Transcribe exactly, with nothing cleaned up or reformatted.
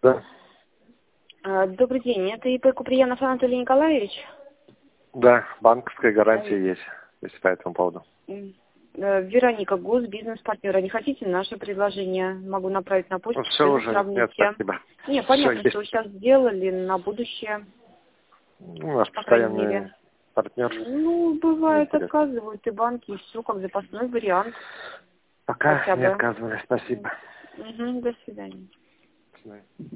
Да. А, Добрый день, это ИП Куприянов Анатолий Николаевич? Да, банковская гарантия есть, если по этому поводу. М, э, Вероника Гус, бизнес-партнера. Не хотите наше предложение? Могу направить на почту, Все вы уже, нет, сравните. спасибо. Не, Все понятно, есть. что вы сейчас сделали на будущее, Ну, наш по крайней постоянный мере. партнер. Ну, Мне бывает, интересно. отказывают и банки, и все, как запасной вариант Пока хотя не бы. отказывали, спасибо. Угу, до свидания. До свидания.